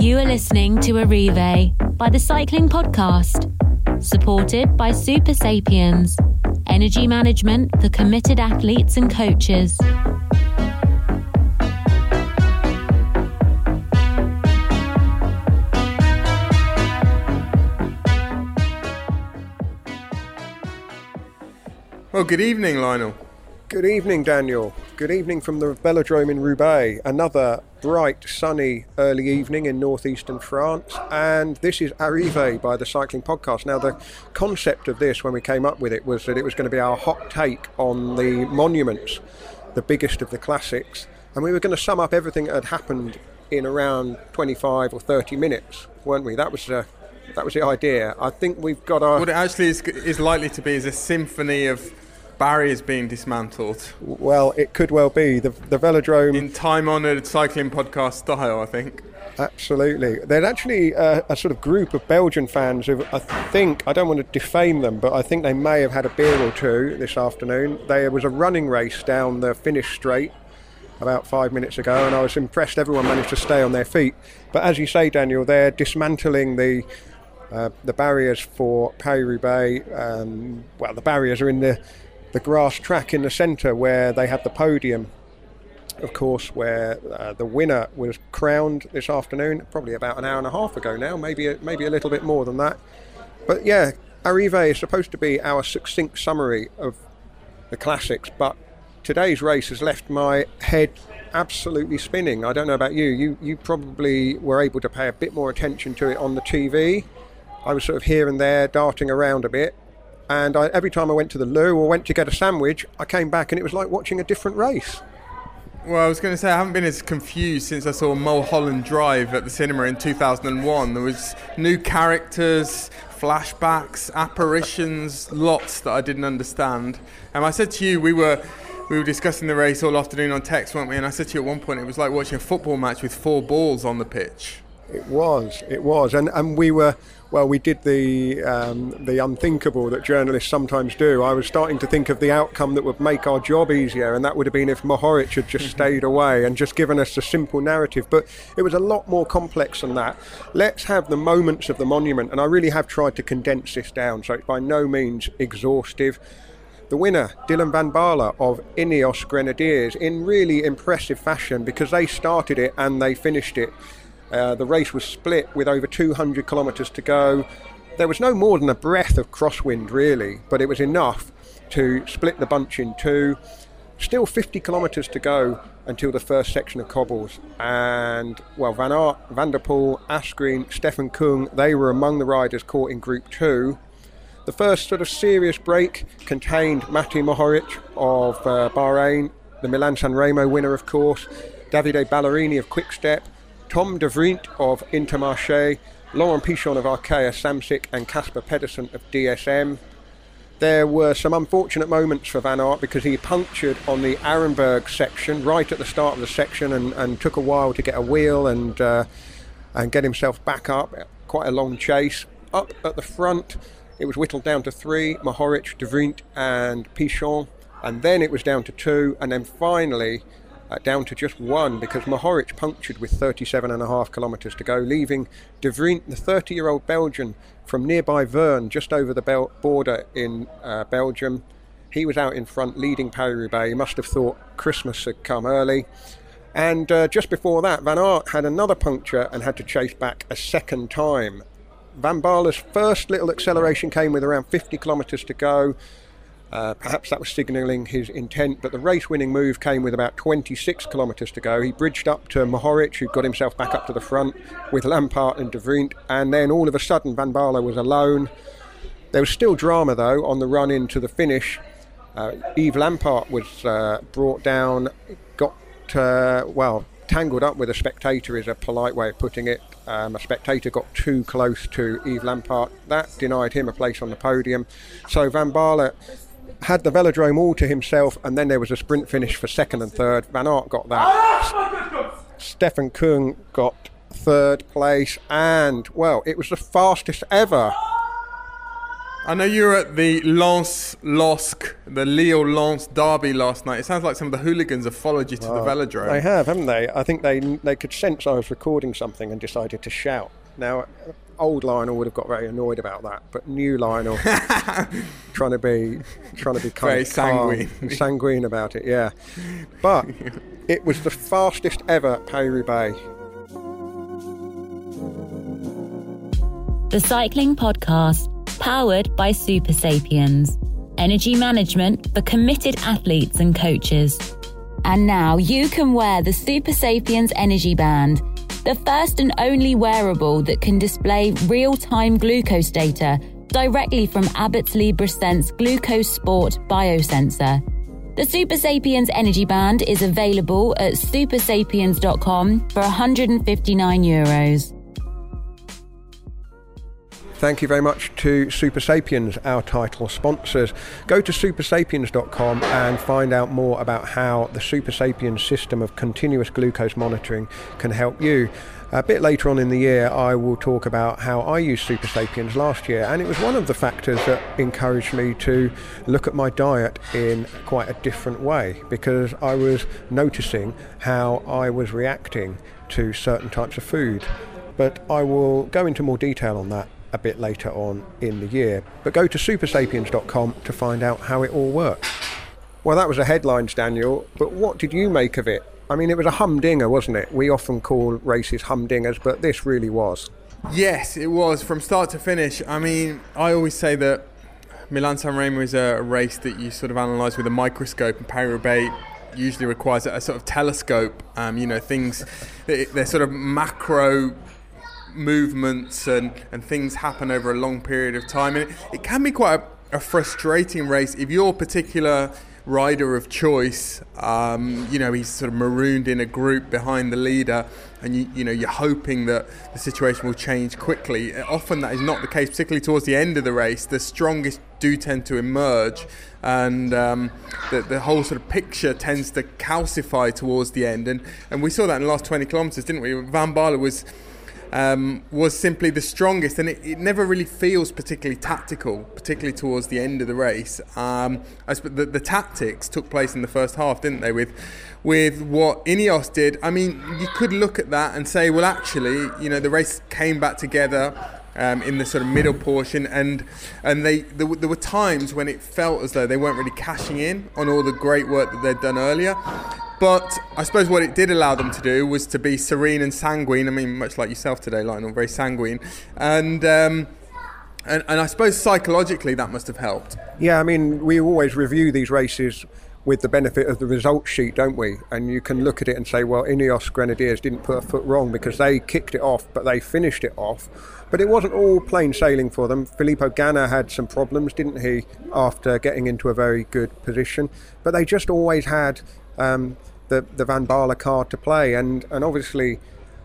You are listening to Arrive by the Cycling Podcast, supported by Super Sapiens, energy management for committed athletes and coaches. Well, good evening, Lionel. Good evening, Daniel. Good evening from the Velodrome in Roubaix. Another bright, sunny early evening in northeastern France. And this is Arrive by the Cycling Podcast. Now, the concept of this, when we came up with it, was that it was going to be our hot take on the monuments, the biggest of the classics. And we were going to sum up everything that had happened in around 25 or 30 minutes, weren't we? That was the idea. I think we've got our... What it actually is likely to be is a symphony of barriers being dismantled. Well, it could well be. The Velodrome... In time-honoured Cycling Podcast style, I think. Absolutely. There's actually a sort of group of Belgian fans who I don't want to defame them, but I think they may have had a beer or two this afternoon. There was a running race down the finish straight about 5 minutes ago, and I was impressed everyone managed to stay on their feet. But as you say, Daniel, they're dismantling the barriers for Paris-Roubaix. The barriers are in the grass track in the centre where they had the podium, of course, where the winner was crowned this afternoon, probably about an hour and a half ago now, maybe a little bit more than that. But yeah, Arrive is supposed to be our succinct summary of the classics, but today's race has left my head absolutely spinning. I don't know about you. You probably were able to pay a bit more attention to it on the TV. I was sort of here and there, darting around a bit. And every time I went to the loo or went to get a sandwich, I came back and it was like watching a different race. Well, I was going to say, I haven't been as confused since I saw Mulholland Drive at the cinema in 2001. There was new characters, flashbacks, apparitions, lots that I didn't understand. And I said to you, we were discussing the race all afternoon on text, weren't we? And I said to you at one point, it was like watching a football match with 4 balls on the pitch. It was. And we did the unthinkable that journalists sometimes do. I was starting to think of the outcome that would make our job easier, and that would have been if Mohoric had just stayed away and just given us a simple narrative. But it was a lot more complex than that. Let's have the moments of the monument, and I really have tried to condense this down, so it's by no means exhaustive. The winner, Dylan van Baarle of Ineos Grenadiers, in really impressive fashion because they started it and they finished it. The race was split with over 200 kilometres to go. There was no more than a breath of crosswind, really, but it was enough to split the bunch in two. Still 50 kilometres to go until the first section of cobbles. And, Van Aert, Van der Poel, Asgreen, Stefan Kung, they were among the riders caught in Group 2. The first sort of serious break contained Matej Mohoric of Bahrain, the Milan-San Remo winner, of course, Davide Ballerini of Quick-Step, Tom de Vriend of Intermarché, Laurent Pichon of Arkea Samsic, and Casper Pedersen of DSM. There were some unfortunate moments for Van Aert because he punctured on the Arenberg section right at the start of the section and took a while to get a wheel and get himself back up. Quite a long chase. Up at the front, it was whittled down to 3, Mohoric, de Vriend and Pichon, and then it was down to 2, and then finally down to just 1 because Mohoric punctured with 37.5 kilometres to go, leaving de Vriend, the 30-year-old Belgian from nearby Vern, just over the border in Belgium. He was out in front leading Paris-Roubaix. He must have thought Christmas had come early. And just before that, Van Aert had another puncture and had to chase back a second time. Van Baarle's first little acceleration came with around 50 kilometres to go. Perhaps that was signalling his intent, but the race-winning move came with about 26 kilometres to go. He bridged up to Mohoric, who got himself back up to the front with Lampaert and de Vriend, and then all of a sudden Van Baarle was alone. There was still drama, though, on the run into the finish. Yves Lampaert was brought down, got, tangled up with a spectator is a polite way of putting it. A spectator got too close to Yves Lampaert. That denied him a place on the podium. So Van Baarle had the Velodrome all to himself, and then there was a sprint finish for second and third. Van Aert got that. Stefan Kung got third place, and, it was the fastest ever I know you were at the Lens-Losc, the Lille-Lens derby last night. It sounds like some of the hooligans have followed you to the velodrome. They have, haven't they? I think they could sense I was recording something and decided to shout. Now, old Lionel would have got very annoyed about that, but new Lionel trying to be kind very of sanguine about it, yeah. But it was the fastest ever Paris-Roubaix. The Cycling Podcast, powered by Super Sapiens. Energy management for committed athletes and coaches. And now you can wear the Super Sapiens Energy Band, the first and only wearable that can display real-time glucose data directly from Abbott's Libre-Sense Glucose Sport biosensor. The Super Sapiens Energy Band is available at supersapiens.com for €159. Thank you very much to Super Sapiens, our title sponsors. Go to supersapiens.com and find out more about how the Super Sapiens system of continuous glucose monitoring can help you. A bit later on in the year, I will talk about how I used Super Sapiens last year, and it was one of the factors that encouraged me to look at my diet in quite a different way, because I was noticing how I was reacting to certain types of food. But I will go into more detail on that a bit later on in the year. But go to supersapiens.com to find out how it all works. Well, that was the headlines, Daniel, but what did you make of it? I mean, it was a humdinger, wasn't it? We often call races humdingers, but this really was. Yes, it was, from start to finish. I mean, I always say that Milan-San Remo is a race that you sort of analyse with a microscope, and Paris-Roubaix usually requires a sort of telescope. Things, they're sort of macro movements and things happen over a long period of time, and it can be quite a frustrating race if your particular rider of choice, he's sort of marooned in a group behind the leader, and you're hoping that the situation will change quickly. Often that is not the case, particularly towards the end of the race. The strongest do tend to emerge, and the whole sort of picture tends to calcify towards the end, and we saw that in the last 20 kilometres, didn't we? Van Baarle was simply the strongest, and it never really feels particularly tactical, particularly towards the end of the race. The tactics took place in the first half, didn't they, with what Ineos did. I mean, you could look at that and say, well, actually, the race came back together in the sort of middle portion, and there were times when it felt as though they weren't really cashing in on all the great work that they'd done earlier. But I suppose what it did allow them to do was to be serene and sanguine. I mean, much like yourself today, Lionel, very sanguine. And I suppose psychologically that must have helped. Yeah, I mean, we always review these races with the benefit of the result sheet, don't we? And you can look at it and say, well, Ineos Grenadiers didn't put a foot wrong because they kicked it off, but they finished it off. But it wasn't all plain sailing for them. Filippo Ganna had some problems, didn't he, after getting into a very good position. But they just always had the Van Baarle card to play, and obviously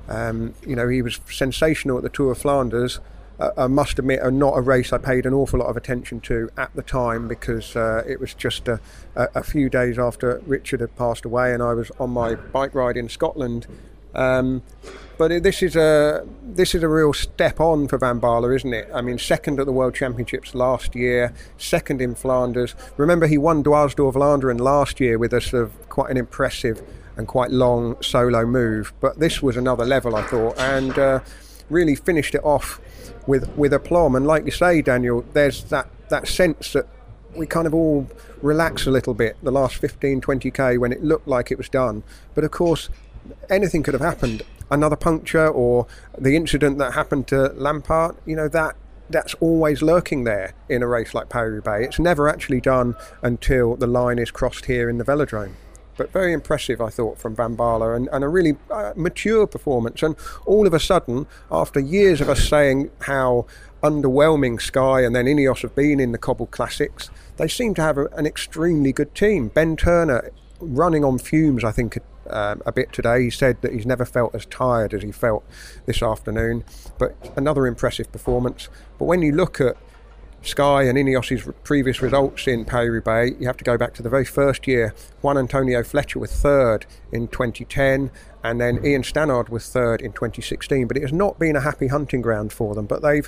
he was sensational at the Tour of Flanders. I must admit, not a race I paid an awful lot of attention to at the time, because it was just a few days after Richard had passed away, and I was on my bike ride in Scotland. But this is a real step on for Van Baarle, isn't it? I mean, second at the World Championships last year, second in Flanders. Remember, he won Dwars door Vlaanderen last year with a sort of quite an impressive and quite long solo move. But this was another level, I thought, and really finished it off with aplomb. And like you say, Daniel, there's that sense that we kind of all relax a little bit the last 15, 20k when it looked like it was done. But of course, anything could have happened. Another puncture, or the incident that happened to Lampard, that's always lurking there in a race like Paris-Roubaix. It's never actually done until the line is crossed here in the velodrome. But very impressive, I thought, from Van Baarle, and a really mature performance. And all of a sudden, after years of us saying how underwhelming Sky and then Ineos have been in the Cobble Classics, they seem to have an extremely good team. Ben Turner running on fumes, I think, a bit today. He said that he's never felt as tired as he felt this afternoon, but another impressive performance. But when you look at Sky and Ineos' previous results in Paris-Roubaix, you have to go back to the very first year. Juan Antonio Fletcher was third in 2010, and then Ian Stannard was third in 2016. But it has not been a happy hunting ground for them, but they've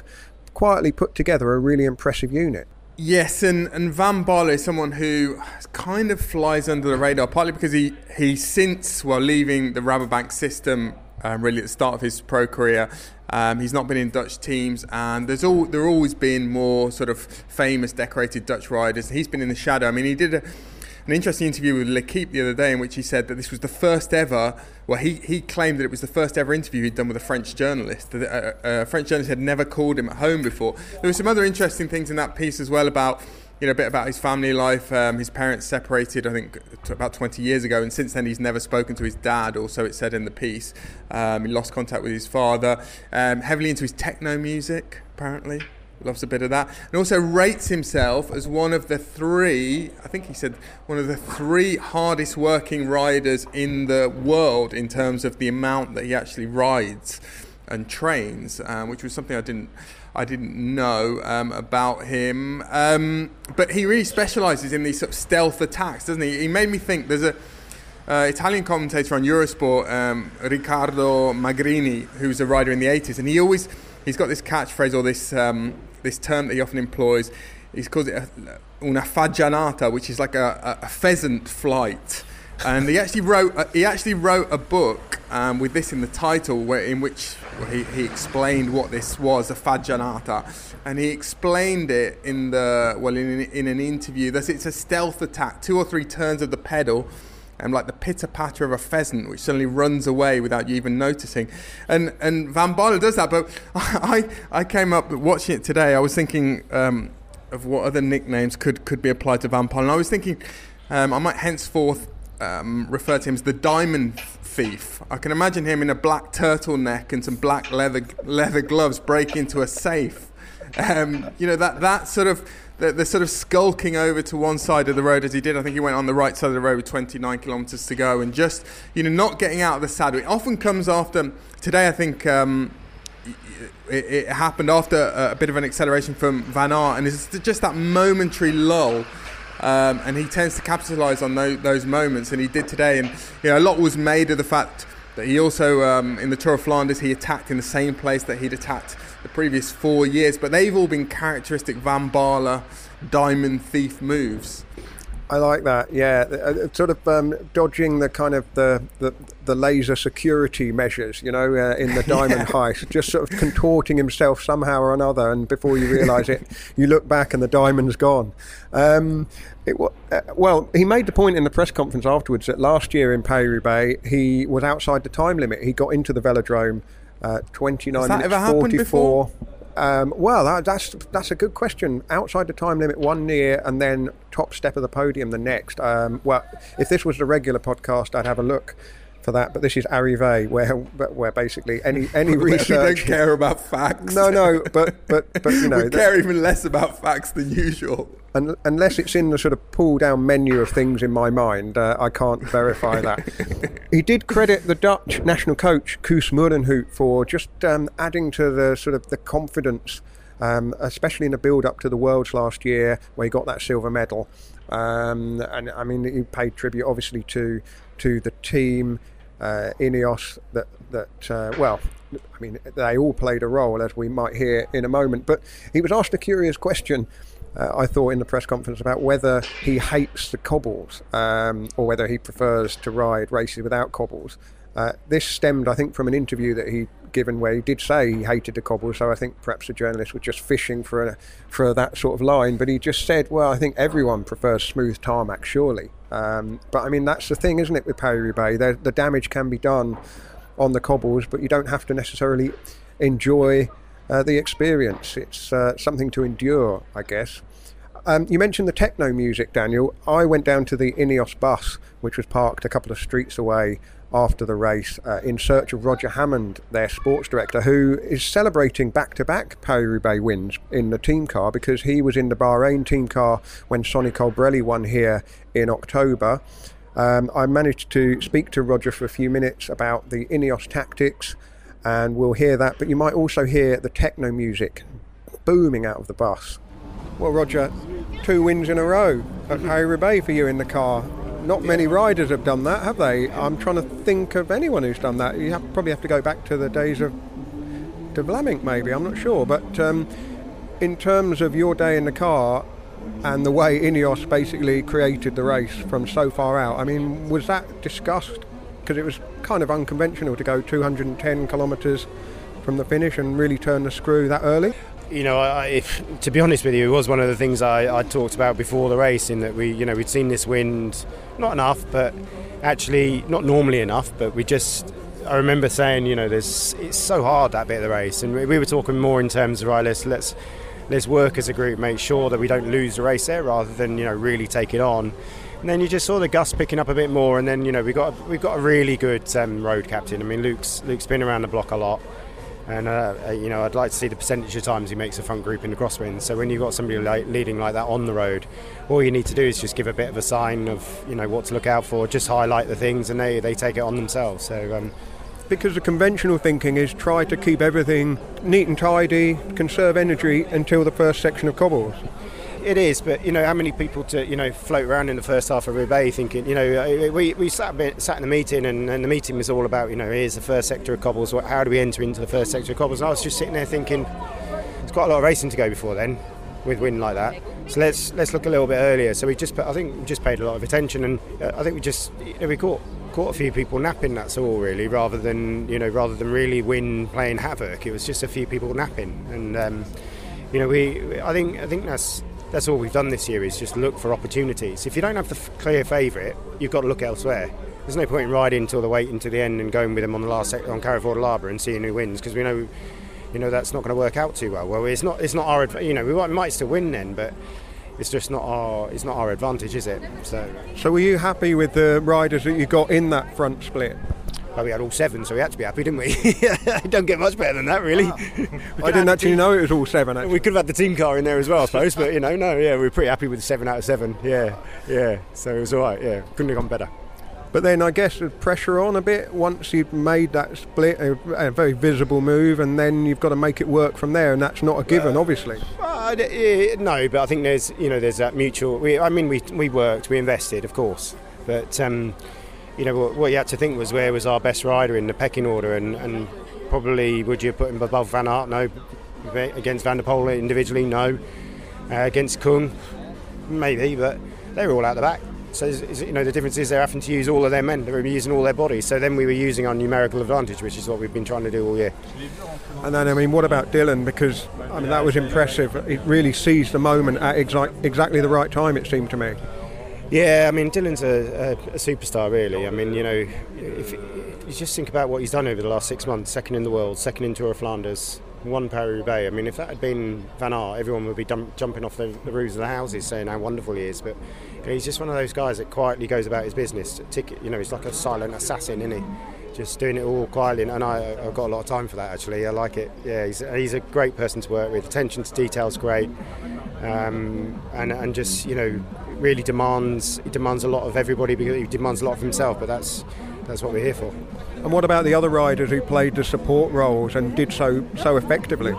quietly put together a really impressive unit. Yes, and Van Baarle is someone who kind of flies under the radar, partly because he since leaving the Rabobank system, really at the start of his pro career, he's not been in Dutch teams, and there always been more sort of famous, decorated Dutch riders. He's been in the shadow. I mean, he did an interesting interview with L'Équipe the other day in which he said that this was the first ever, he claimed that it was the first ever interview he'd done with a French journalist. A French journalist had never called him at home before. There were some other interesting things in that piece as well about, a bit about his family life. His parents separated, I think, about 20 years ago, and since then he's never spoken to his dad, or so it said in the piece. He lost contact with his father. Heavily into his techno music, apparently. Loves a bit of that. And also rates himself as one of the three hardest working riders in the world in terms of the amount that he actually rides and trains, which was something I didn't know about him. But he really specialises in these sort of stealth attacks, doesn't he? He made me think. There's a Italian commentator on Eurosport, Riccardo Magrini, who's a rider in the 80s, and he's got this catchphrase, or this term that he often employs. He calls it una fagianata, which is like a pheasant flight. And he actually wrote a book with this in the title, in which he explained what this was, a fagianata, and he explained it in an interview. It's a stealth attack, 2 or 3 turns of the pedal, and like the pitter-patter of a pheasant, which suddenly runs away without you even noticing. And Van Baarle does that, but I came up watching it today. I was thinking of what other nicknames could be applied to Van Baarle, and I was thinking I might henceforth refer to him as the Diamond Thief. I can imagine him in a black turtleneck and some black leather gloves break into a safe. That sort of... The sort of skulking over to one side of the road as he did. I think he went on the right side of the road with 29 kilometres to go, and just not getting out of the saddle. It often comes after. Today, I think it happened after a bit of an acceleration from Van Aert, and it's just that momentary lull. And he tends to capitalise on those moments, and he did today. And a lot was made of the fact that he also in the Tour of Flanders he attacked in the same place that he'd attacked the previous 4 years, but they've all been characteristic Van Baarle Diamond Thief moves. I like that, yeah. Sort of dodging the kind of the laser security measures, in the diamond heist, just sort of contorting himself somehow or another, and before you realise it, you look back and the diamond's gone. He made the point in the press conference afterwards that last year in Paris-Roubaix he was outside the time limit. He got into the velodrome 29 minutes 44. That's a good question. Outside the time limit one year, and then top step of the podium the next. If this was the regular podcast, I'd have a look for that. But this is Arrivé, where basically any research. We don't care about facts. No, but we care even less about facts than usual. Unless it's in the sort of pull-down menu of things in my mind, I can't verify that. He did credit the Dutch national coach, Koos Moerenhout, for just adding to the sort of the confidence, especially in the build-up to the Worlds last year, where he got that silver medal. And I mean, he paid tribute, obviously, to the team, Ineos. They all played a role, as we might hear in a moment. But he was asked a curious question, I thought, in the press conference about whether he hates the cobbles or whether he prefers to ride races without cobbles. This stemmed, I think, from an interview that he'd given where he did say he hated the cobbles, so I think perhaps the journalist was just fishing for that sort of line, but he just said, well, I think everyone prefers smooth tarmac, surely. But I mean, that's the thing, isn't it, with Paris-Roubaix? The damage can be done on the cobbles, but you don't have to necessarily enjoy the experience. It's something to endure, I guess. You mentioned the techno music, Daniel. I went down to the Ineos bus, which was parked a couple of streets away after the race, in search of Roger Hammond, their sports director, who is celebrating back-to-back Paris-Roubaix wins in the team car, because he was in the Bahrain team car when Sonny Colbrelli won here in October. I managed to speak to Roger for a few minutes about the Ineos tactics, and we'll hear that, but you might also hear the techno music booming out of the bus. Well, Roger, 2 wins in a row at Paris-Roubaix for you in the car. Not many riders have done that, have they? I'm trying to think of anyone who's done that. You probably have to go back to the days of De Vlaeminck, maybe, I'm not sure. But in terms of your day in the car and the way Ineos basically created the race from so far out, I mean, was that discussed? Because it was kind of unconventional to go 210 kilometres from the finish and really turn the screw that early. You know, to be honest with you, it was one of the things I talked about before the race, in that we'd seen this wind, not enough, but actually not normally enough, but I remember saying, it's so hard, that bit of the race, and we were talking more in terms of, right, let's work as a group, make sure that we don't lose the race there, rather than really take it on. And then you just saw the gust picking up a bit more, and then we've got a really good road captain. I mean, Luke's been around the block a lot, and I'd like to see the percentage of times he makes a front group in the crosswind. So when you've got somebody leading like that on the road, all you need to do is just give a bit of a sign of what to look out for, just highlight the things, and they take it on themselves. So. Because the conventional thinking is try to keep everything neat and tidy, conserve energy until the first section of cobbles. It is, but how many people to float around in the first half of Roubaix thinking, we sat in the meeting, and the meeting was all about, here's the first sector of cobbles, how do we enter into the first sector of cobbles? And I was just sitting there thinking, there's quite a lot of racing to go before then, with wind like that. So let's look a little bit earlier. So I think we just paid a lot of attention, and I think we caught a few people napping. That's all really, rather than really wind playing havoc. It was just a few people napping, and I think that's all we've done this year, is just look for opportunities. If you don't have the clear favourite, you've got to look elsewhere. There's no point in riding till the end and going with them on the last sector on Carriford Labre and seeing who wins, because we know that's not going to work out too well. Well, it's not our, we might still win then, but it's just not our advantage, is it? So were you happy with the riders that you got in that front split? Well, we had all 7, so we had to be happy, didn't we? Don't get much better than that, really. I didn't actually know it was all 7, actually. We could have had the team car in there as well, I suppose, but, we were pretty happy with 7 out of 7, yeah, so it was all right, yeah, couldn't have gone better. But then I guess there's pressure on a bit once you've made that split, a very visible move, and then you've got to make it work from there, and that's not a given, obviously. No, but I think there's that mutual. We worked, we invested, of course, but what you had to think was, where was our best rider in the pecking order, and probably would you put him above Van Aert? No. Against Van der Poel individually? No. Against Kung? Maybe, but they were all out the back. So the difference is they're having to use all of their men. They were using all their bodies. So then we were using our numerical advantage, which is what we've been trying to do all year. And then, what about Dylan? Because, that was impressive. It really seized the moment at exactly the right time, it seemed to me. Yeah, Dylan's a superstar, really. If you just think about what he's done over the last 6 months, second in the world, second in Tour of Flanders, won Paris-Roubaix. If that had been Van Aert, everyone would be jumping off the roofs of the houses saying how wonderful he is. But he's just one of those guys that quietly goes about his business. He's like a silent assassin, isn't he? Just doing it all quietly, and I've got a lot of time for that, actually. I like it. Yeah, he's a great person to work with. Attention to detail's great, and just really demands a lot of everybody, because he demands a lot of himself. But that's what we're here for. And what about the other riders who played the support roles and did so effectively?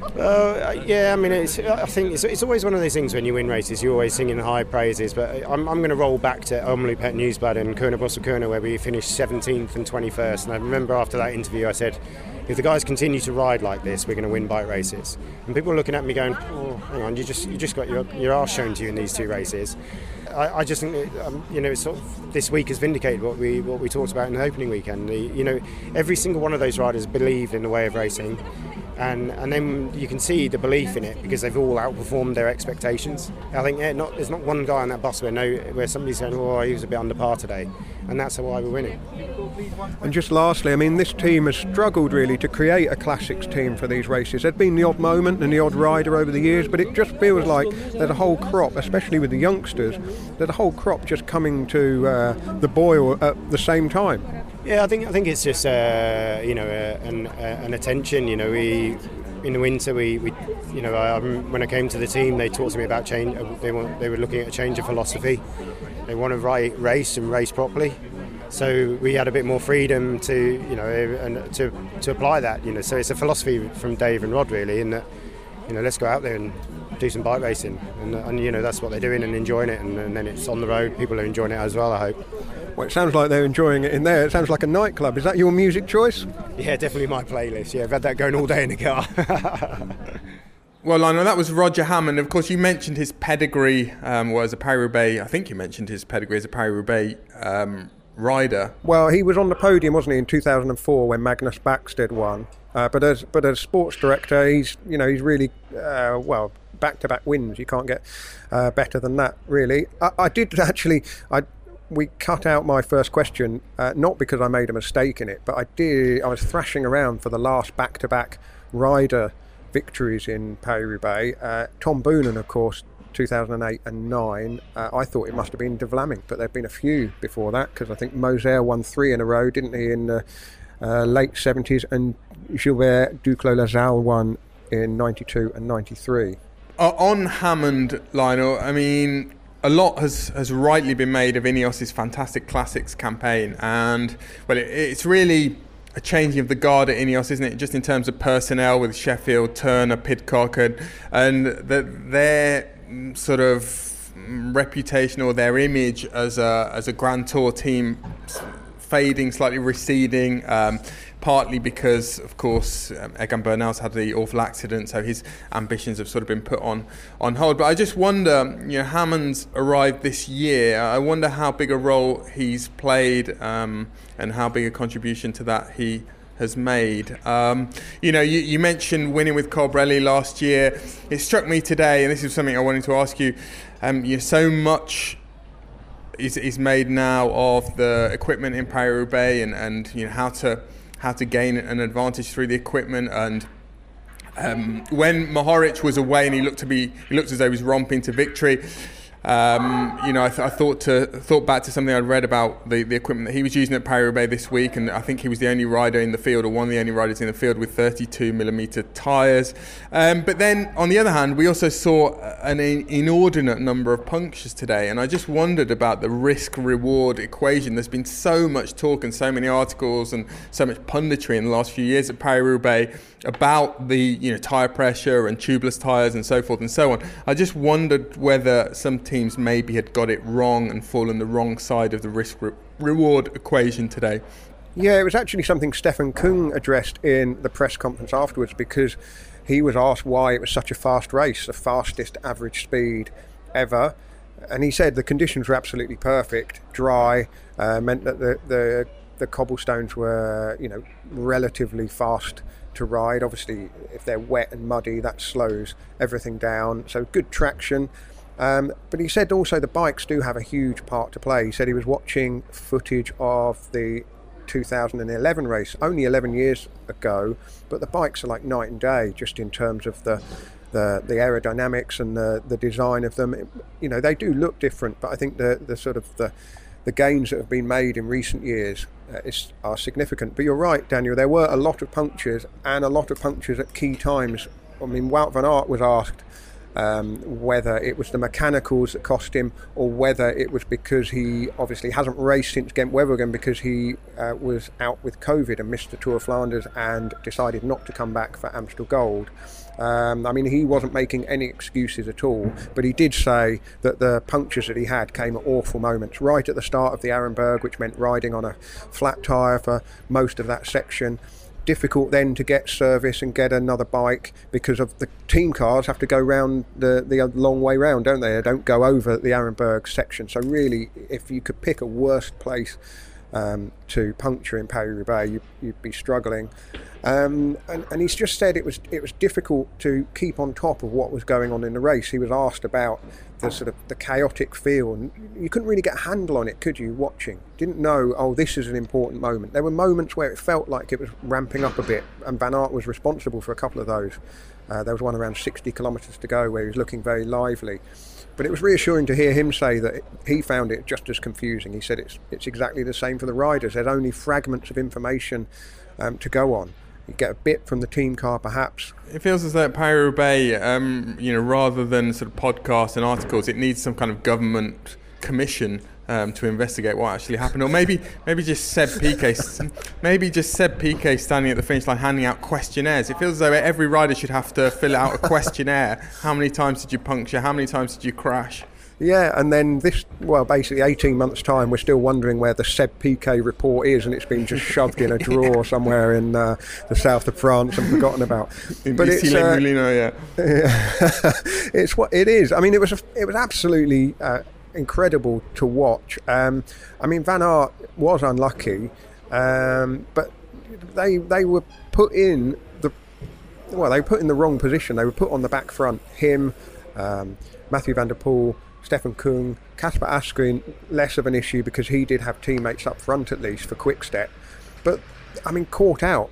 I think it's always one of those things when you win races, you're always singing high praises. But I'm going to roll back to Omloop Nieuwsblad and Kuurne-Brussel-Kuurne, where we finished 17th and 21st. And I remember after that interview, I said, if the guys continue to ride like this, we're going to win bike races. And people were looking at me going, oh, hang on, you just got your arse shown to you in these 2 races. I just think that, sort of this week has vindicated what we talked about in the opening weekend. Every single one of those riders believed in the way of racing, and then you can see the belief in it, because they've all outperformed their expectations. I think there's not one guy on that bus where somebody's saying, oh, he was a bit under par today, and that's why we're winning. And just lastly, this team has struggled really to create a classics team for these races. There's been the odd moment and the odd rider over the years, but it just feels like there's a whole crop, especially with the youngsters, there's a whole crop just coming to the boil at the same time. Yeah, I think it's just an attention. We in the winter when I came to the team, they talked to me about change. They were looking at a change of philosophy. They want to race and race properly. So we had a bit more freedom to apply that. So it's a philosophy from Dave and Rod, really, in that let's go out there and do some bike racing, and that's what they're doing and enjoying it, and then it's on the road. People are enjoying it as well, I hope. Well, it sounds like they're enjoying it in there. It sounds like a nightclub. Is that your music choice? Yeah, definitely my playlist. Yeah, I've had that going all day in the car. Well, I know that was Roger Hammond. Of course, you mentioned his pedigree as a Paris-Roubaix. I think you mentioned his pedigree as a Paris-Roubaix rider. Well, he was on the podium, wasn't he, in 2004 when Magnus Backstedt won. But as sports director, he's really back-to-back wins. You can't get better than that, really. We cut out my first question, not because I made a mistake in it, but I was thrashing around for the last back-to-back rider victories in Paris-Roubaix. Tom Boonen, of course, 2008 and 9. I thought it must have been De Vlaeminck, but there have been a few before that, because I think Moser won 3 in a row, didn't he, in the late 70s, and Gilbert Duclos-Lassalle won in 92 and 93. On Hammond, Lionel, I mean, a lot has rightly been made of Ineos's fantastic classics campaign, and it's really a changing of the guard at Ineos, isn't it? Just in terms of personnel with Sheffield, Turner, Pidcock, and their sort of reputation or their image as a Grand Tour team fading, slightly receding. Partly because, of course, Egan Bernal's had the awful accident, so his ambitions have sort of been put on hold. But I just wonder, Hammond's arrived this year. I wonder how big a role he's played and how big a contribution to that he has made. You mentioned winning with Colbrelli last year. It struck me today, and this is something I wanted to ask you. So much is made now of the equipment in Paris-Roubaix and how to gain an advantage through the equipment. And when Mohoric was away and he looked as though he was romping to victory, I thought back to something I'd read about the equipment that he was using at Paris-Roubaix this week, and I think he was the only rider in the field, or one of the only riders in the field, with 32mm tyres. But then, on the other hand, we also saw an inordinate number of punctures today, and I just wondered about the risk-reward equation. There's been so much talk and so many articles and so much punditry in the last few years at Paris-Roubaix about the tyre pressure and tubeless tyres and so forth and so on. I just wondered whether some teams maybe had got it wrong and fallen the wrong side of the risk-reward equation today. Yeah, it was actually something Stefan Kung addressed in the press conference afterwards, because he was asked why it was such a fast race, the fastest average speed ever. And he said the conditions were absolutely perfect. Dry, meant that the cobblestones were, relatively fast to ride. Obviously, if they're wet and muddy, that slows everything down. So good traction. But he said also the bikes do have a huge part to play. He said he was watching footage of the 2011 race, only 11 years ago, but the bikes are like night and day, just in terms of the aerodynamics and the design of them. They do look different, but I think the gains that have been made in recent years are significant. But you're right, Daniel, there were a lot of punctures, and a lot of punctures at key times. I mean, Wout van Aert was asked whether it was the mechanicals that cost him, or whether it was because he obviously hasn't raced since Ghent-Wevelgem, because he was out with COVID and missed the Tour of Flanders and decided not to come back for Amstel Gold. He wasn't making any excuses at all, but he did say that the punctures that he had came at awful moments, right at the start of the Arenberg, which meant riding on a flat tyre for most of that section. Difficult then to get service and get another bike, because of the team cars have to go round the long way round, don't they? They don't go over the Arenberg section. So really, if you could pick a worse place to puncture in Paris-Roubaix, you'd be struggling. And he's just said it was difficult to keep on top of what was going on in the race. He was asked about the chaotic feel, and you couldn't really get a handle on it, could you, watching? Didn't know, this is an important moment. There were moments where it felt like it was ramping up a bit, and Van Aert was responsible for a couple of those. There was one around 60 kilometres to go where he was looking very lively. But it was reassuring to hear him say that he found it just as confusing. He said it's exactly the same for the riders. There's only fragments of information to go on. You get a bit from the team car, perhaps. It feels as though at Paris-Roubaix, rather than sort of podcasts and articles, it needs some kind of government commission to investigate what actually happened, or maybe just Seb Piquet standing at the finish line handing out questionnaires. It feels as though every rider should have to fill out a questionnaire. How many times did you puncture? How many times did you crash? Yeah, and then basically 18 months' time, we're still wondering where the Seb Piquet report is, and it's been just shoved in a drawer somewhere in the south of France and forgotten about. But it's it's what it is. I mean, it was absolutely incredible to watch. I mean, Van Aert was unlucky, but they were put in the wrong position. They were put on the back front. Him, Mathieu van der Poel, Stefan Kung, Kasper Asgreen, less of an issue because he did have teammates up front at least for Quick-Step. But, I mean, caught out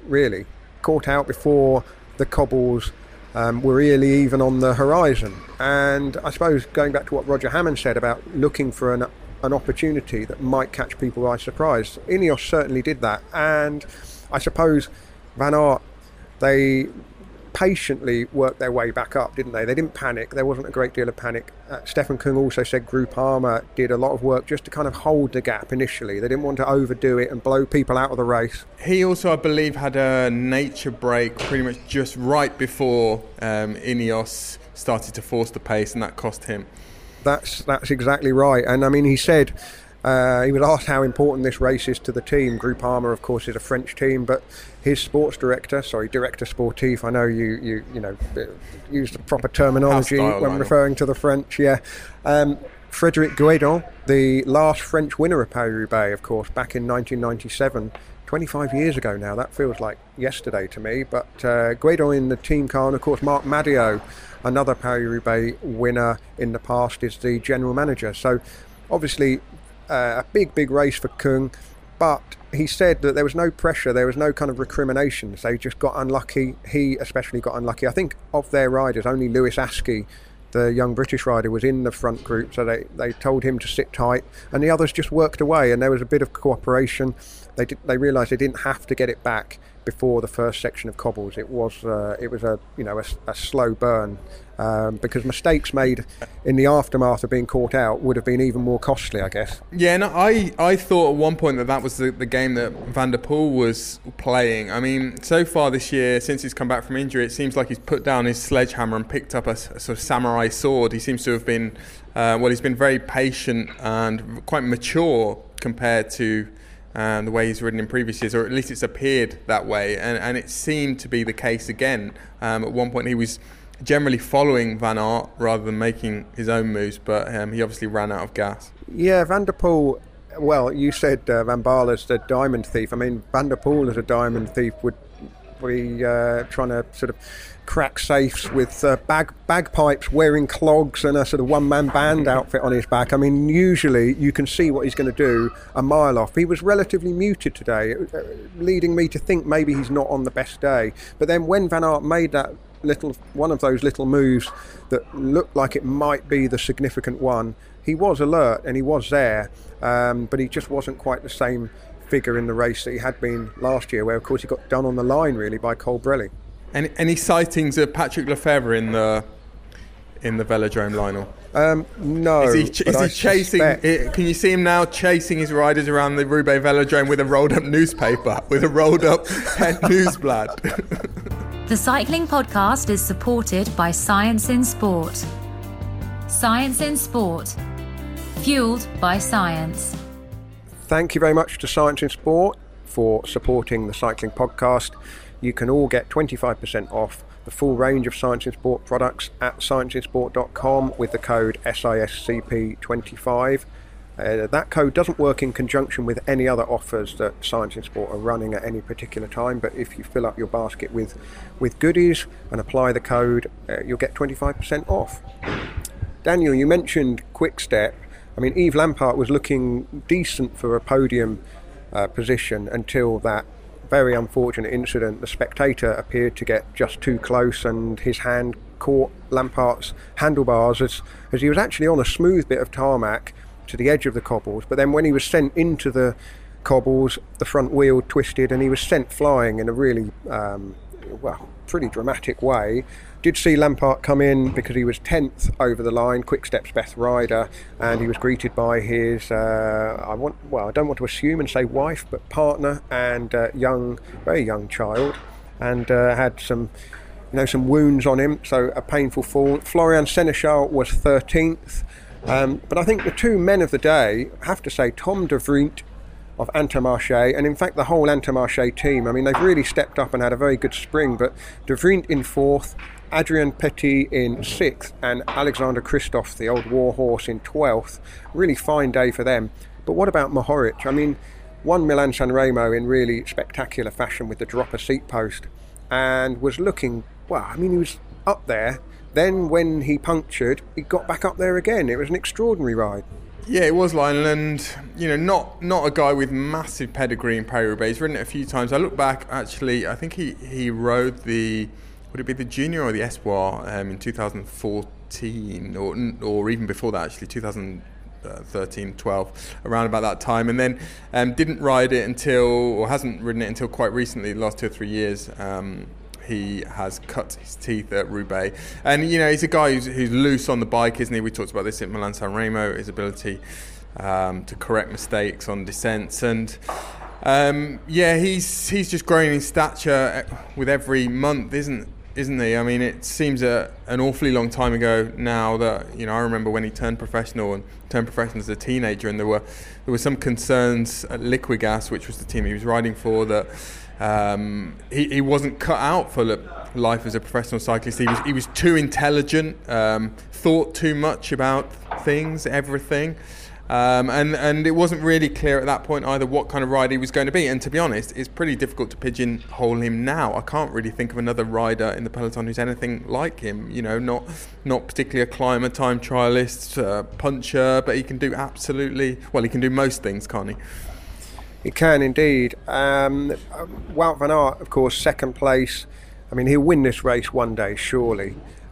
before the cobbles were really even on the horizon. And I suppose going back to what Roger Hammond said about looking for an opportunity that might catch people by surprise, Ineos certainly did that. And I suppose Van Aert, they patiently worked their way back up, didn't they? They didn't panic. There wasn't a great deal of panic. Stefan Kung also said Groupama did a lot of work just to kind of hold the gap initially. They didn't want to overdo it and blow people out of the race. He also, I believe, had a nature break pretty much just right before Ineos started to force the pace, and that cost him. That's exactly right. And I mean, he said he was asked how important this race is to the team. Groupama, of course, is a French team, but his director sportif, I know you use the proper terminology when referring to the French, Frédéric Guédon, the last French winner of Paris-Roubaix, of course, back in 1997, 25 years ago now. That feels like yesterday to me, but Guédon in the team car, and of course Marc Madiot, another Paris-Roubaix winner in the past, is the general manager. So obviously a big race for Kung, but he said that there was no pressure, there was no kind of recriminations. They just got unlucky. He especially got unlucky. I think of their riders, only Lewis Askey, the young British rider, was in the front group, so they told him to sit tight, and the others just worked away, and there was a bit of cooperation. They realised they didn't have to get it back before the first section of cobbles. It was a slow burn, because mistakes made in the aftermath of being caught out would have been even more costly, I guess. Yeah, and I thought at one point that was the game that Van der Poel was playing. I mean, so far this year, since he's come back from injury, it seems like he's put down his sledgehammer and picked up a sort of samurai sword. He seems to have been, he's been very patient and quite mature compared to the way he's ridden in previous years, or at least it's appeared that way, and it seemed to be the case again. At one point he was generally following Van Aert rather than making his own moves, but he obviously ran out of gas. Yeah, Van der Poel, well, you said Van Baarle's the diamond thief. I mean, Van der Poel as a diamond thief would be trying to sort of crack safes with bagpipes, wearing clogs and a sort of one-man band outfit on his back. I mean, usually you can see what he's going to do a mile off. He was relatively muted today, leading me to think maybe he's not on the best day. But then when Van Aert made that one of those little moves that looked like it might be the significant one, he was alert and he was there, but he just wasn't quite the same figure in the race that he had been last year, where of course he got done on the line really by Colbrelli. Any sightings of Patrick Lefevere in the velodrome, Lionel? No. Is he chasing? Can you see him now chasing his riders around the Roubaix velodrome with a rolled up newspaper, with a rolled up pet newsblad? The Cycling Podcast is supported by Science in Sport. Science in Sport. Fueled by science. Thank you very much to Science in Sport for supporting the Cycling Podcast. You can all get 25% off the full range of Science in Sport products at scienceinsport.com with the code SISCP25. That code doesn't work in conjunction with any other offers that Science in Sport are running at any particular time, but if you fill up your basket with goodies and apply the code, you'll get 25% off. Daniel, you mentioned Quick-Step. I mean, Yves Lampaert was looking decent for a podium position until that very unfortunate incident. The Spectator appeared to get just too close and his hand caught Lampaert's handlebars as he was actually on a smooth bit of tarmac to the edge of the cobbles, but then when he was sent into the cobbles, the front wheel twisted and he was sent flying in a really pretty dramatic way. Did see Lampaert come in because he was 10th over the line, Quick-Step's best rider, and he was greeted by his I don't want to assume and say wife, but partner and very young child, and had some wounds on him, so a painful fall. Florian Sénéchal was 13th. But I think the two men of the day, I have to say, Tom de Vriend of Intermarché, and in fact the whole Intermarché team. I mean, they've really stepped up and had a very good spring, but de Vriend in 4th, Adrien Petit in 6th, and Alexander Kristoff, the old war horse, in 12th. Really fine day for them. But what about Mohoric? I mean, won Milan-San Remo in really spectacular fashion with the dropper seat post, and was looking, well, I mean, he was up there. Then when he punctured, he got back up there again. It was an extraordinary ride. Yeah, it was, Lionel, and not a guy with massive pedigree in Paris-Roubaix. He's ridden it a few times. I look back, actually, I think he rode would it be the Junior or the Espoir in 2014, or even before that, actually, 2013, 12, around about that time, and then didn't ride it or hasn't ridden it until quite recently, the last 2 or 3 years. He has cut his teeth at Roubaix, and he's a guy who's loose on the bike, isn't he? We talked about this at Milan-San Remo, his ability to correct mistakes on descents, and he's just growing in stature with every month, isn't he? I mean, it seems an awfully long time ago now that I remember when he turned professional as a teenager, and there were some concerns at Liquigas, which was the team he was riding for, that he wasn't cut out for life as a professional cyclist. He was too intelligent, thought too much about things, everything, and it wasn't really clear at that point either what kind of rider he was going to be. And to be honest, it's pretty difficult to pigeonhole him now. I can't really think of another rider in the peloton who's anything like him. Not particularly a climber, time trialist, puncher, but he can do he can do most things, can't he? He can indeed. Wout van Aert, of course, 2nd place. I mean, he'll win this race one day, surely.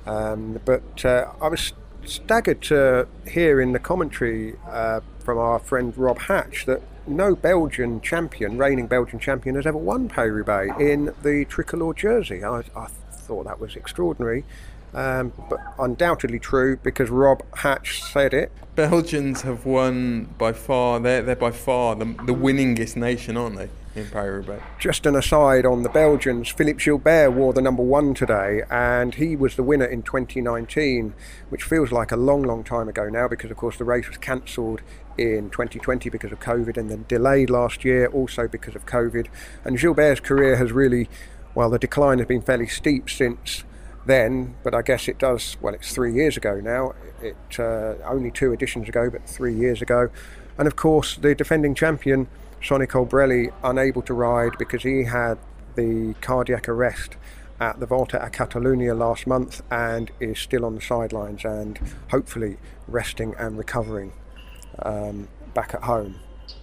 But I was staggered to hear in the commentary from our friend Rob Hatch that no reigning Belgian champion, has ever won Paris-Roubaix in the tricolour jersey. I thought that was extraordinary. But undoubtedly true, because Rob Hatch said it. Belgians have won by far. They're by far the winningest nation, aren't they, in Paris-Roubaix? Just an aside on the Belgians, Philippe Gilbert wore the number 1 today, and he was the winner in 2019, which feels like a long, long time ago now, because of course the race was cancelled in 2020 because of COVID, and then delayed last year also because of COVID. And Gilbert's career has really, the decline has been fairly steep since then, but I guess it does, it's 3 years ago now. It only 2 editions ago, but 3 years ago. And of course the defending champion Sonny Colbrelli unable to ride because he had the cardiac arrest at the Volta a Catalunya last month, and is still on the sidelines and hopefully resting and recovering back at home.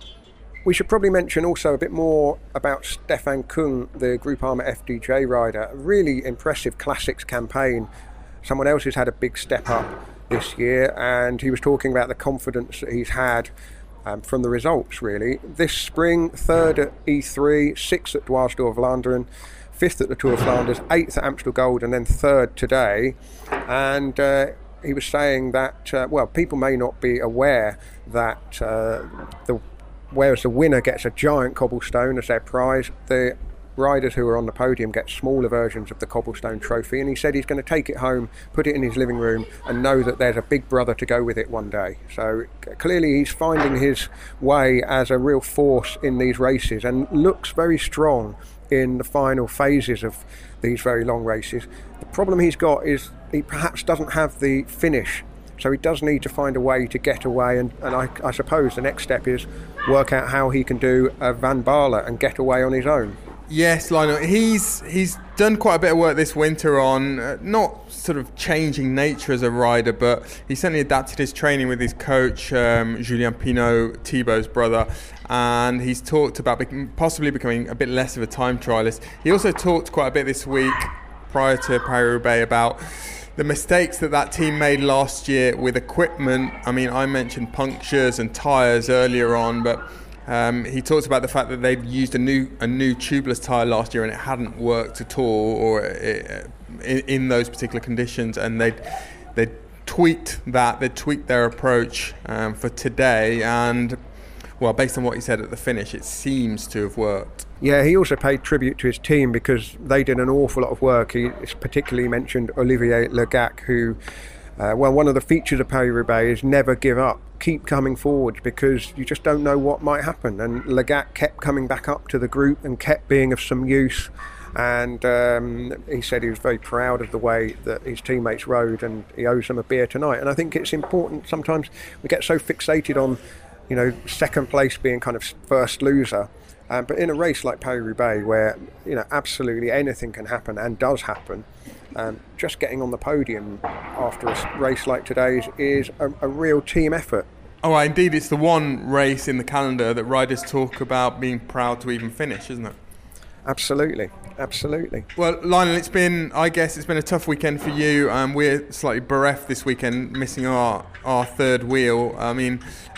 We should probably mention also a bit more about Stefan Kung, the Groupama FDJ rider. A really impressive Classics campaign. Someone else has had a big step up this year, and he was talking about the confidence that he's had from the results, really. This spring, 3rd at E3, 6th at Dwars door Vlaanderen, 5th at the Tour of Flanders, 8th at Amstel Gold, and then 3rd today. And he was saying that, people may not be aware that whereas the winner gets a giant cobblestone as their prize, the riders who are on the podium get smaller versions of the cobblestone trophy, and he said he's going to take it home, put it in his living room, and know that there's a big brother to go with it one day. So clearly he's finding his way as a real force in these races, and looks very strong in the final phases of these very long races. The problem he's got is he perhaps doesn't have the finish, so he does need to find a way to get away, and I suppose the next step is work out how he can do a Van Baarle and get away on his own. Yes, Lionel, he's done quite a bit of work this winter on not sort of changing nature as a rider, but he certainly adapted his training with his coach, Julien Pinot, Thibaut's brother, and he's talked about possibly becoming a bit less of a time trialist. He also talked quite a bit this week, prior to Paris-Roubaix, about the mistakes that team made last year with equipment. I mean, I mentioned punctures and tyres earlier on, but he talks about the fact that they'd used a new tubeless tyre last year and it hadn't worked at all, or in those particular conditions, and they'd tweaked their approach for today, and based on what he said at the finish, it seems to have worked. Yeah, he also paid tribute to his team because they did an awful lot of work. He particularly mentioned Olivier Legac, who one of the features of Paris-Roubaix is never give up. Keep coming forwards, because you just don't know what might happen. And Lagat kept coming back up to the group and kept being of some use. And he said he was very proud of the way that his teammates rode, and he owes them a beer tonight. And I think it's important. Sometimes we get so fixated on, second place being kind of first loser. But in a race like Paris-Roubaix, where absolutely anything can happen and does happen, just getting on the podium after a race like today's is a real team effort. Oh, indeed, it's the one race in the calendar that riders talk about being proud to even finish, isn't it? Absolutely. Well, Lionel, it's been a tough weekend for you. We're slightly bereft this weekend, missing our third wheel. I mean,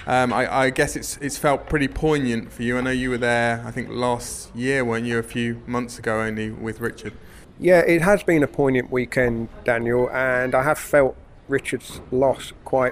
I guess it's felt pretty poignant for you. I know you were there, I think last year, weren't you, a few months ago only, with Richard? Yeah, it has been a poignant weekend, Daniel, and I have felt Richard's loss quite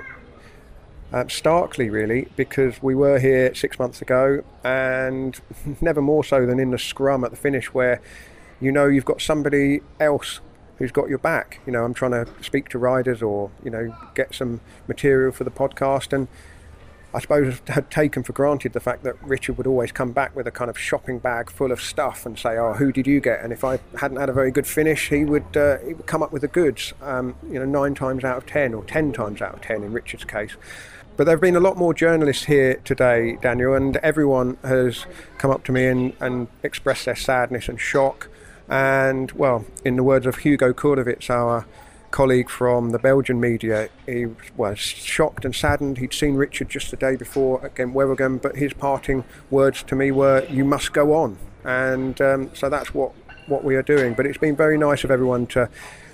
starkly, really, because we were here 6 months ago, and never more so than in the scrum at the finish, where you've got somebody else who's got your back. I'm trying to speak to riders or get some material for the podcast, and I suppose had taken for granted the fact that Richard would always come back with a kind of shopping bag full of stuff and say, "Oh, who did you get?" And if I hadn't had a very good finish, he would come up with the goods. 9 times out of 10, or 10 times out of 10 in Richard's case. But there have been a lot more journalists here today, Daniel, and everyone has come up to me and expressed their sadness and shock. And, well, in the words of Hugo Kurdovic, our colleague from the Belgian media, he was shocked and saddened. He'd seen Richard just the day before against Wevelgem, but his parting words to me were, "You must go on." And so that's what we are doing. But it's been very nice of everyone to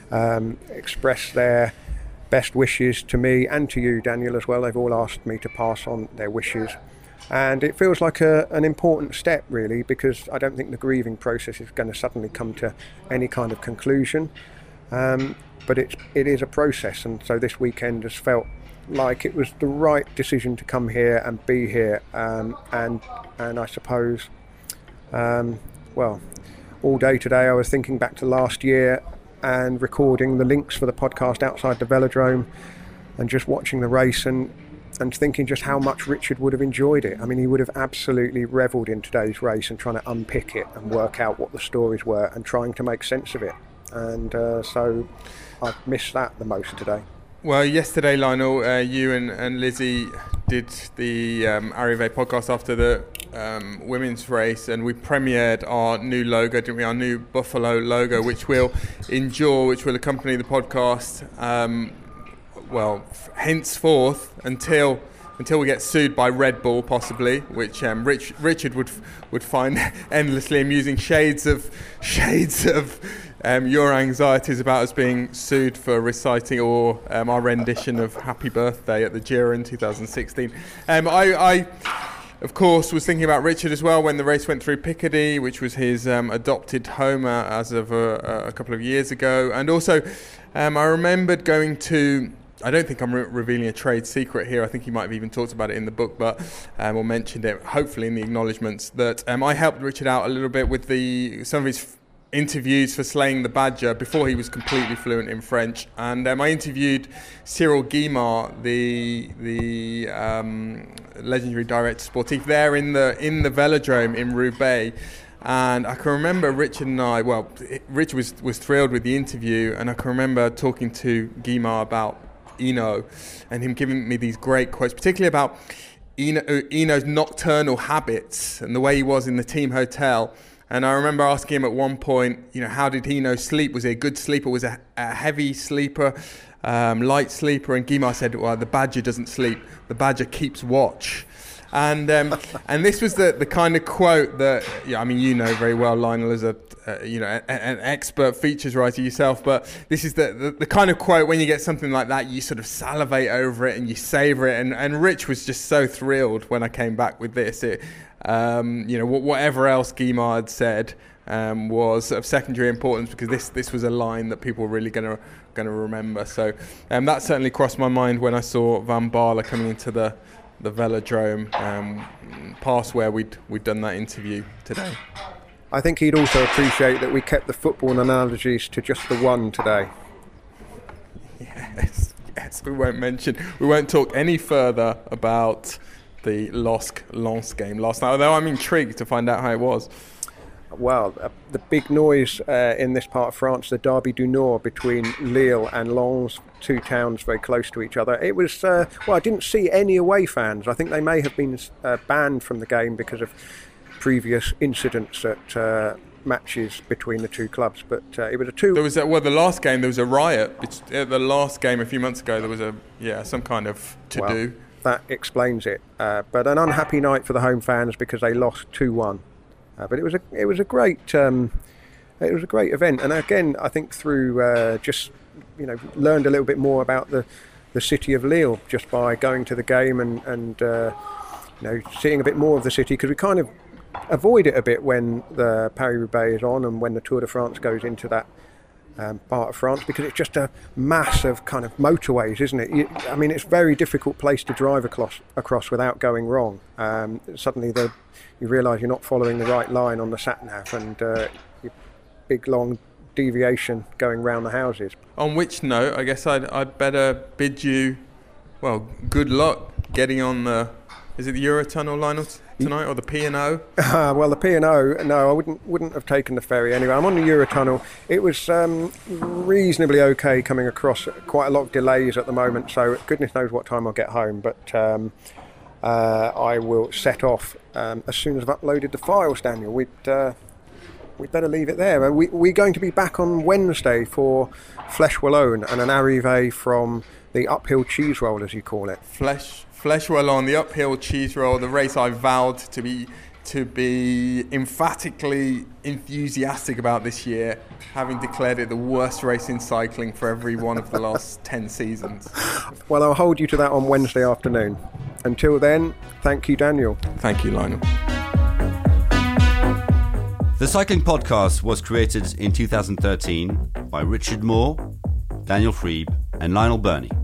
express their best wishes to me and to you, Daniel, as well. They've all asked me to pass on their wishes. And it feels like an important step, really, because I don't think the grieving process is going to suddenly come to any kind of conclusion. But it is a process, and so this weekend has felt like it was the right decision to come here and be here. And I suppose, all day today I was thinking back to last year and recording the links for the podcast outside the velodrome, and just watching the race and thinking just how much Richard would have enjoyed it. I mean, he would have absolutely revelled in today's race and trying to unpick it and work out what the stories were and trying to make sense of it. And so I've missed that the most today. Well, yesterday, Lionel, you and Lizzie did the Arrivé podcast after the women's race, and we premiered our new logo, didn't we? Our new Buffalo logo, which will accompany the podcast. Henceforth until we get sued by Red Bull, possibly, which Richard would find endlessly amusing. Shades of your anxieties about us being sued for reciting or our rendition of Happy Birthday at the Giro in 2016. I of course was thinking about Richard as well when the race went through Picardy, which was his adopted home as of a couple of years ago. And also I remembered going to, I don't think I'm revealing a trade secret here. I think he might have even talked about it in the book, but or mentioned it, hopefully in the acknowledgements, that I helped Richard out a little bit with some of his interviews for Slaying the Badger before he was completely fluent in French. And I interviewed Cyril Guimard, the legendary director sportif, there in the velodrome in Roubaix. And I can remember Richard and I, Richard was thrilled with the interview, and I can remember talking to Guimard about Hinault and him giving me these great quotes, particularly about Hinault's nocturnal habits and the way he was in the team hotel. And I remember asking him at one point, how did Hinault sleep? Was he a good sleeper? Was he a heavy sleeper, light sleeper? And Guimard said, well, the Badger doesn't sleep. The Badger keeps watch. And this was the kind of quote that, very well, Lionel, as an expert features writer yourself, but this is the kind of quote when you get something like that, you sort of salivate over it and you savour it. And Rich was just so thrilled when I came back with this. Whatever else Guimard said was of secondary importance, because this was a line that people were really going to remember. So that certainly crossed my mind when I saw Van Baarle coming into the velodrome past where we'd done that interview today. I think he'd also appreciate that we kept the football analogies to just the one today. Yes. Yes, we won't talk any further about the Lens game last night, although I'm intrigued to find out how it was. Well, the big noise in this part of France, the Derby du Nord between Lille and Lens, two towns very close to each other. It was, I didn't see any away fans. I think they may have been banned from the game because of previous incidents at matches between the two clubs, but it was the last game there was a riot. The last game a few months ago there was some kind of to-do. Well, that explains it. But an unhappy night for the home fans because they lost 2-1. But it was a great event, and again I think through learned a little bit more about the city of Lille just by going to the game and seeing a bit more of the city, because we kind of avoid it a bit when the Paris-Roubaix is on and when the Tour de France goes into that part of France, because it's just a mass of kind of motorways, isn't it? It's a very difficult place to drive across without going wrong. Suddenly you realise you're not following the right line on the sat-nav, and big long deviation going round the houses. On which note, I guess I'd better bid you, good luck getting on is it the Eurotunnel, Lionel, tonight, or the P&O? Well, the P&O, no, I wouldn't have taken the ferry anyway. I'm on the Eurotunnel. It was reasonably okay coming across. Quite a lot of delays at the moment, so goodness knows what time I'll get home. But I will set off as soon as I've uploaded the files, Daniel. We'd better leave it there. We're going to be back on Wednesday for Flèche Wallonne and an arrivée from the uphill cheese roll, as you call it. Flèche Wallonne, the uphill cheese roll, the race I vowed to be emphatically enthusiastic about this year, having declared it the worst race in cycling for every one of the last 10 seasons. Well, I'll hold you to that on Wednesday afternoon. Until then, thank you, Daniel. Thank you, Lionel. The Cycling Podcast was created in 2013 by Richard Moore, Daniel Freeb and Lionel Burney.